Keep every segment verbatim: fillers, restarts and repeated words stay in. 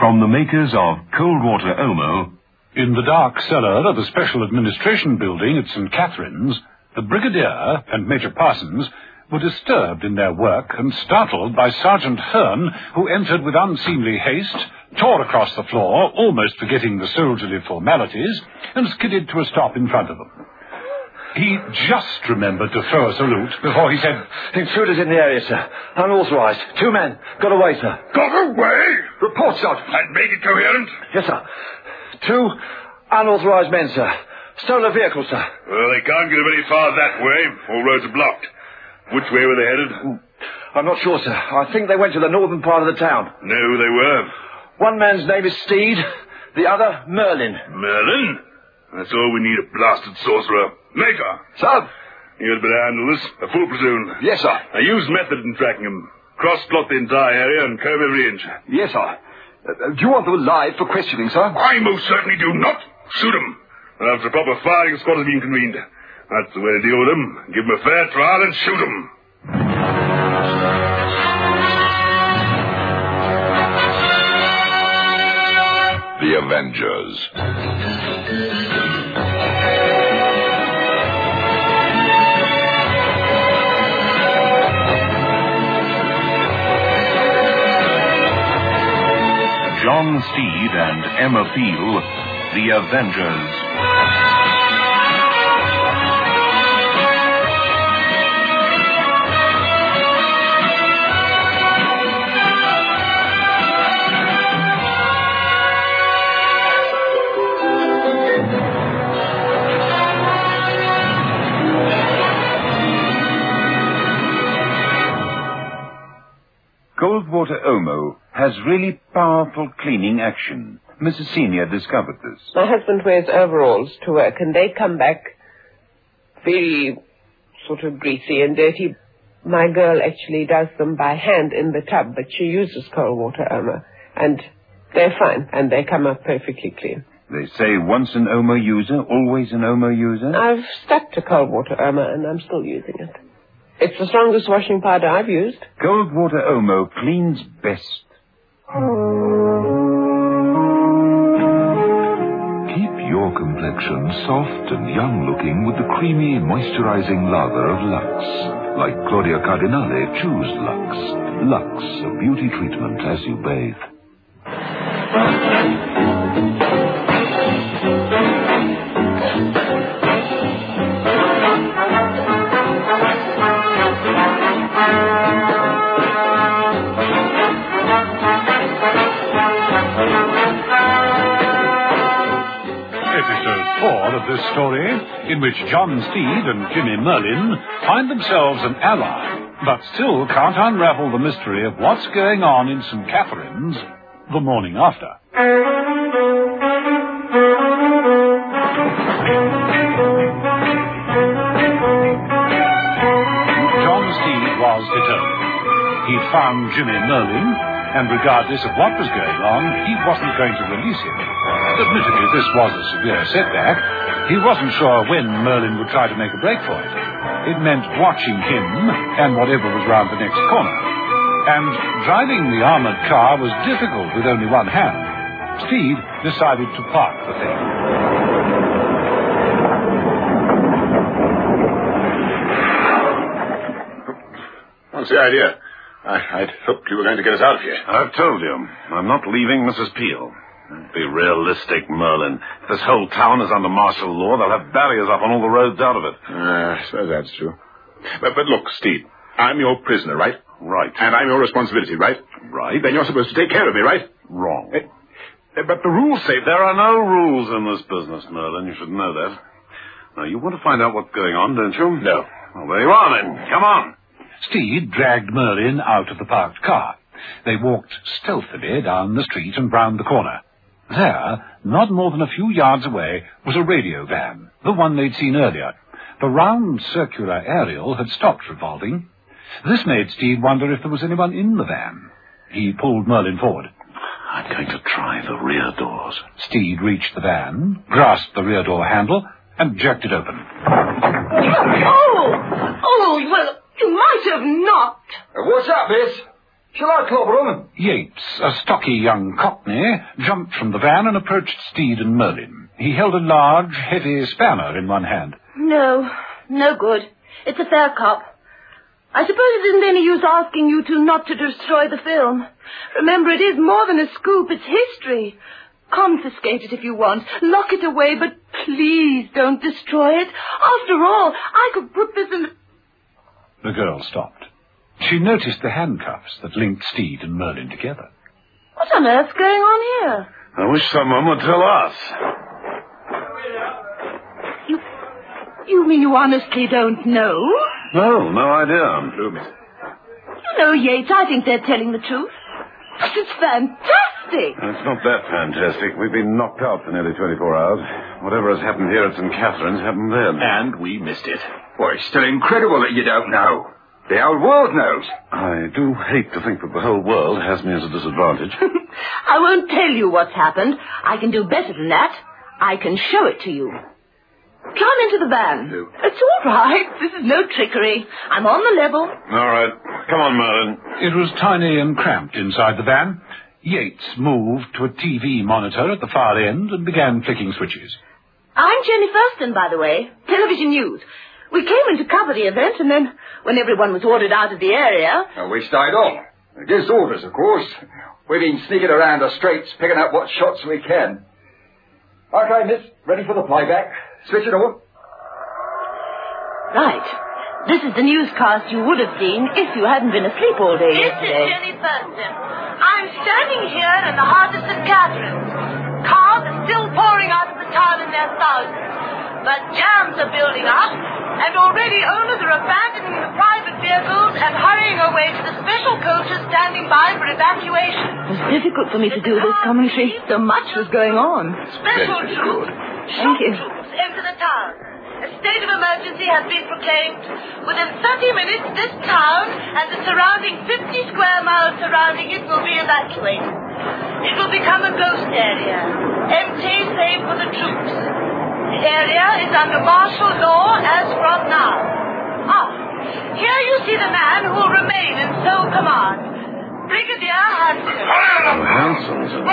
From the makers of Cold Water Omo. In the dark cellar of the Special Administration Building at Saint Catherine's, the Brigadier and Major Parsons were disturbed in their work and startled by Sergeant Hearn, who entered with unseemly haste, tore across the floor, almost forgetting the soldierly formalities, and skidded to a stop in front of them. He just remembered to throw a salute before he said, "Intruders in the area, sir. Unauthorized. Two men. Got away, sir." Got away? Report, Sergeant. And make it coherent. Yes, sir. Two unauthorized men, sir. Stole a vehicle, sir. Well, they can't get very far that way. All roads are blocked. Which way were they headed? I'm not sure, sir. I think they went to the northern part of the town. Know who they were? One man's name is Steed. The other, Merlin. Merlin? That's all we need, a blasted sorcerer. Major! Sir? You'd better handle this. A full platoon. Yes, sir. I use method in tracking them. Cross-plot the entire area and curve every inch. Yes, sir. Uh, do you want them alive for questioning, sir? I most certainly do not. Shoot them. After a proper firing squad has been convened. That's the way to deal with them. Give them a fair trial and shoot them. The Avengers. John Steed and Emma Peel, The Avengers. Cold Water Omo has really powerful cleaning action. Missus Senior discovered this. My husband wears overalls to work, and they come back very sort of greasy and dirty. My girl actually does them by hand in the tub, but she uses Cold Water Omo, and they're fine, and they come up perfectly clean. They say once an Omo user, always an Omo user? I've stuck to Cold Water Omo, and I'm still using it. It's the strongest washing powder I've used. Cold Water Omo cleans best. Keep your complexion soft and young-looking with the creamy, moisturizing lather of Lux. Like Claudia Cardinale, choose Lux. Lux, a beauty treatment as you bathe. Of this story, in which John Steed and Jimmy Merlin find themselves an ally, but still can't unravel the mystery of what's going on in Saint Catherine's the morning after. John Steed was determined. He'd found Jimmy Merlin, and regardless of what was going on, he wasn't going to release him. Admittedly, this was a severe setback. He wasn't sure when Merlin would try to make a break for it. It meant watching him and whatever was round the next corner. And driving the armored car was difficult with only one hand. Steed decided to park the thing. What's the idea? I, I'd hoped you were going to get us out of here. I've told you. I'm not leaving Missus Peel. Be realistic, Merlin. If this whole town is under martial law, they'll have barriers up on all the roads out of it. Uh, I suppose that's true. But, but look, Steve, I'm your prisoner, right? Right. And I'm your responsibility, right? Right. Then you're supposed to take care of me, right? Wrong. Uh, but the rules say... There are no rules in this business, Merlin. You should know that. Now, you want to find out what's going on, don't you? No. Well, there you are, then. Come on. Steed dragged Merlin out of the parked car. They walked stealthily down the street and round the corner. There, not more than a few yards away, was a radio van, the one they'd seen earlier. The round circular aerial had stopped revolving. This made Steed wonder if there was anyone in the van. He pulled Merlin forward. I'm going to try the rear doors. Steed reached the van, grasped the rear door handle, and jerked it open. Oh! Oh, well, you might have not. Uh, what's up, miss? Shall I clobber him? Yates, a stocky young cockney, jumped from the van and approached Steed and Merlin. He held a large, heavy spanner in one hand. No, no good. It's a fair cop. I suppose it isn't any use asking you two not to destroy the film. Remember, it is more than a scoop, it's history. Confiscate it if you want. Lock it away, but please don't destroy it. After all, I could put this in the... The girl stopped. She noticed the handcuffs that linked Steed and Merlin together. What on earth's going on here? I wish someone would tell us. You... You mean you honestly don't know? No, no idea. You know, Yates, I think they're telling the truth. This is fantastic. It's not that fantastic. We've been knocked out for nearly twenty-four hours. Whatever has happened here at Saint Catherine's happened then. And we missed it. Well, it's still incredible that you don't know. The whole world knows. I do hate to think that the whole world has me as a disadvantage. I won't tell you what's happened. I can do better than that. I can show it to you. Climb into the van. No. It's all right. This is no trickery. I'm on the level. All right. Come on, Merlin. It was tiny and cramped inside the van. Yates moved to a T V monitor at the far end and began flicking switches. I'm Jenny Thurston, by the way. Television News. We came in to cover the event, and then, when everyone was ordered out of the area... Well, we stayed on. Against orders, of course. We've been sneaking around the streets, picking up what shots we can. Okay, miss. Ready for the playback. Switch it on. Right. This is the newscast you would have seen if you hadn't been asleep all day this yesterday. This is Jenny Thurston. I'm standing here in the heart of Saint Catherine's. Cars are still pouring out of the town in their thousands. But jams are building up, and already owners are abandoning the private vehicles and hurrying away to the special coaches standing by for evacuation. It was difficult for me to do this commentary. So much was going on. Special troops, Thank you. troops enter the town. A state of emergency has been proclaimed. Within thirty minutes, this town and the surrounding fifty square miles surrounding it will be evacuated. It will become a ghost area, empty save for the troops. The area is under martial law as from now. Ah, here you see the man who will remain in sole command. Brigadier Hanson. Hanson's in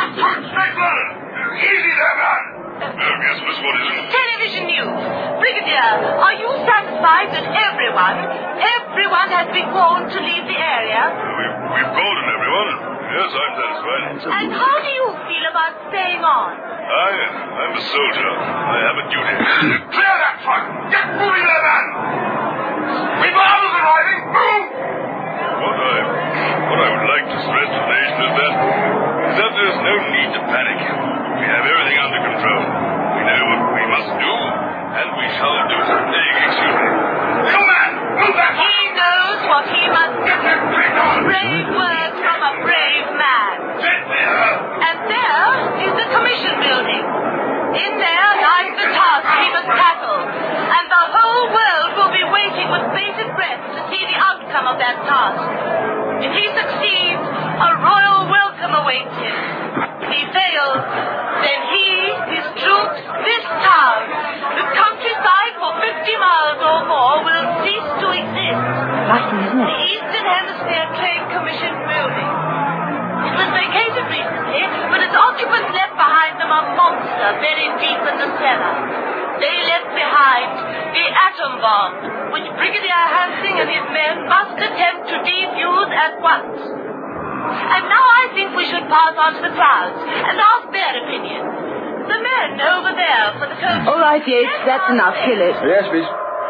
Easy there, man. Uh, yes, Miss, what is it? Television News. Brigadier, are you satisfied that everyone, everyone has been warned to leave the area? Uh, we've, we've called on everyone. Yes, I'm satisfied. And how do you feel about staying on? I, I'm a soldier. I have a duty. Clear that truck! Get moving there, man! We've arms arriving! Move! What I, what I would like to stress to the nation is that, is that there's no need to panic. We have everything under control. We know what we must do, and we shall do it. Excuse me. You man! Move that truck! He knows what he must do. Brave words from a brave man. Get there! And there is the commission building. In there lies the task he must tackle. And the whole world will be waiting with bated breath to see the outcome of that task. If he succeeds, a royal welcome awaits him. If he fails, then he, his troops, this town, the countryside for fifty miles or more will cease to exist. Frightened, isn't it? The Eastern Hemisphere Trade Commission building. It was vacated recently, but its occupants left behind them a monster buried deep in the cellar. They left behind the atom bomb, which Brigadier Hansing and his men must attempt to defuse at once. And now I think we should pass on to the crowds and ask their opinion. The men over there for the coach. All right, Yates, that's enough. Kill it. Yes, miss.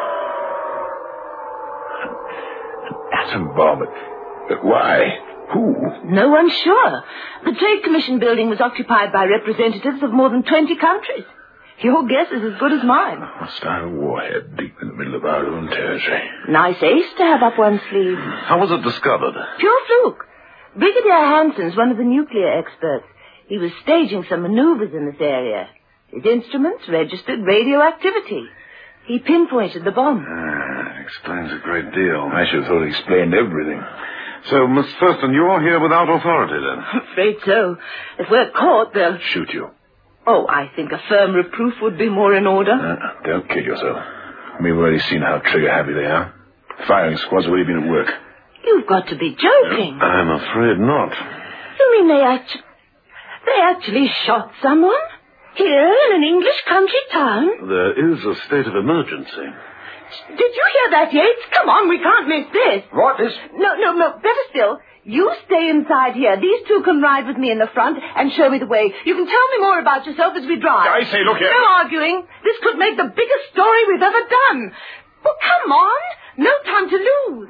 Atom bomb. But why? Who? No one's sure. The Trade Commission building was occupied by representatives of more than twenty countries. Your guess is as good as mine. A style warhead deep in the middle of our own territory. Nice ace to have up one's sleeve. How was it discovered? Pure fluke. Brigadier Hanson's one of the nuclear experts. He was staging some maneuvers in this area. His instruments registered radioactivity. He pinpointed the bomb. Ah, explains a great deal. I should have thought it explained everything. So, Miss Thurston, you're here without authority, then? I'm afraid so. If we're caught, they'll... Shoot you. Oh, I think a firm reproof would be more in order. Uh, don't kid yourself. We've already seen how trigger-happy they are. Firing squads have already been at work. You've got to be joking. I'm afraid not. You mean they actually... They actually shot someone? Here in an English country town? There is a state of emergency. Did you hear that, Yates? Come on, we can't miss this. Right, Miss? No, no, no. Better still, you stay inside here. These two can ride with me in the front and show me the way. You can tell me more about yourself as we drive. I say, look here. No arguing. This could make the biggest story we've ever done. Well, come on. No time to lose.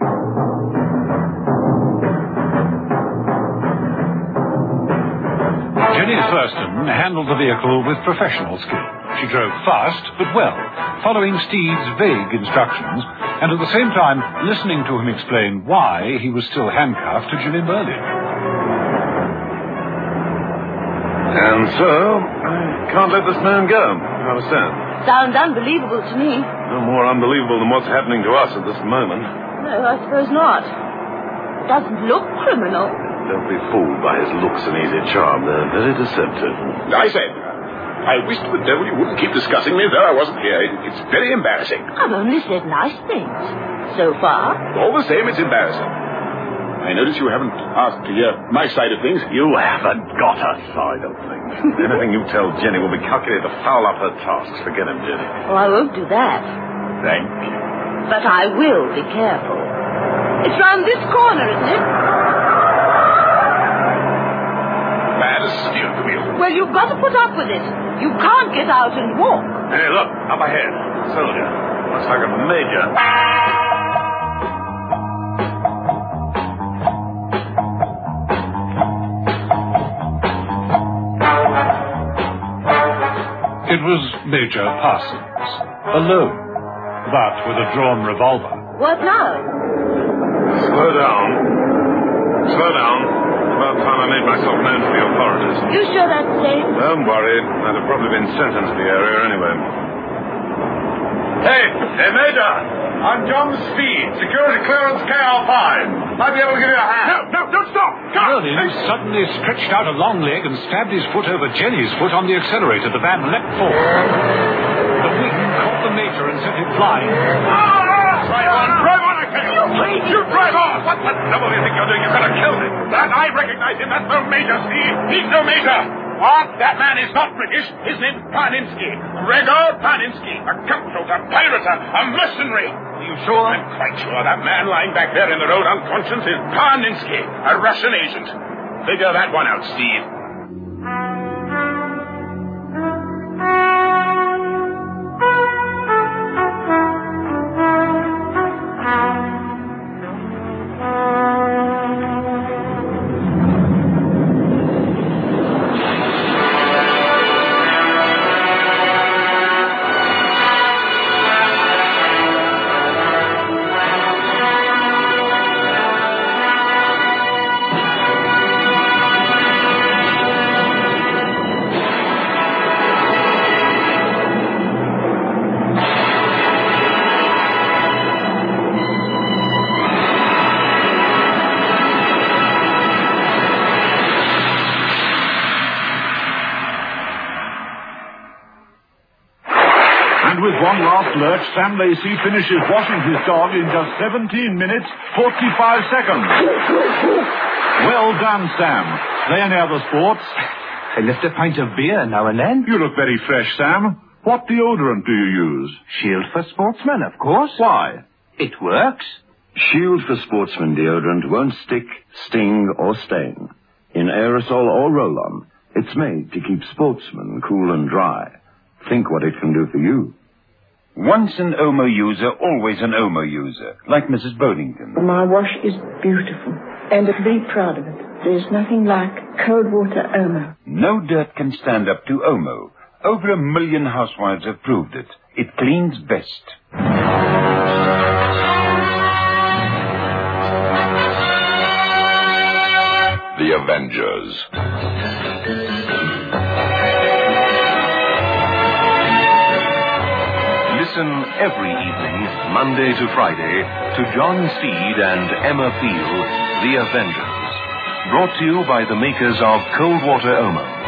Jenny Thurston handled the vehicle with professional skill. She drove fast, but well, following Steed's vague instructions, and at the same time listening to him explain why he was still handcuffed to Jimmy Merlin. And so, I can't let this man go. You understand? Sounds unbelievable to me. No more unbelievable than what's happening to us at this moment. No, I suppose not. It doesn't look criminal. Don't be fooled by his looks and easy charm. They're very deceptive. I say, I wish to the devil you wouldn't keep discussing me as though I wasn't here. It's very embarrassing. I've only said nice things. So far. All the same, it's embarrassing. I notice you haven't asked to hear my side of things. You haven't got a side of things. Anything you tell Jenny will be calculated to foul up her tasks. Forget him, Jenny. Oh, I won't do that. Thank you. But I will be careful. It's round this corner, isn't it? Bad as steer the wheel. Well, you've got to put up with it. You can't get out and walk. Hey, look, up ahead. Soldier. Looks like a major. It was Major Parsons, alone, but with a drawn revolver. What now? Slow down. Slow down. About time I made myself known to the authorities. You sure that's safe? Don't worry. I'd have probably been sent into the area anyway. Hey! Hey, Major! I'm John Speed, security clearance K R five. Might be able to give you a hand. No, no, don't stop! Merlin suddenly stretched out a long leg and stabbed his foot over Jenny's foot on the accelerator. The van leapt forward. The wing caught the Major and sent him flying. Ah! Drive on, drive on, I tell you! You please, you drive on! What the devil do you think you're doing? You're going to kill me. That, I recognize him. That's no Major, Steve. He's no Major. What? That man is not British. His name's Paninsky. Gregor Paninsky. A cutthroat, a pirate, a, a mercenary. Are you sure? I'm quite sure. That man lying back there in the road unconscious is Paninsky, a Russian agent. Figure that one out, Steve. With one last lurch, Sam Lacey finishes washing his dog in just seventeen minutes, forty-five seconds. Well done, Sam. There any other sports? I lift a pint of beer now and then. You look very fresh, Sam. What deodorant do you use? Shield for Sportsmen, of course. Why? It works. Shield for Sportsmen deodorant won't stick, sting, or stain. In aerosol or roll-on, it's made to keep sportsmen cool and dry. Think what it can do for you. Once an Omo user, always an Omo user, like Missus Bodington. My wash is beautiful, and I'm very proud of it. There's nothing like cold water Omo. No dirt can stand up to Omo. Over a million housewives have proved it. It cleans best. The Avengers. Listen every evening, Monday to Friday, to John Steed and Emma Peel, The Avengers. Brought to you by the makers of Cold Water Omo.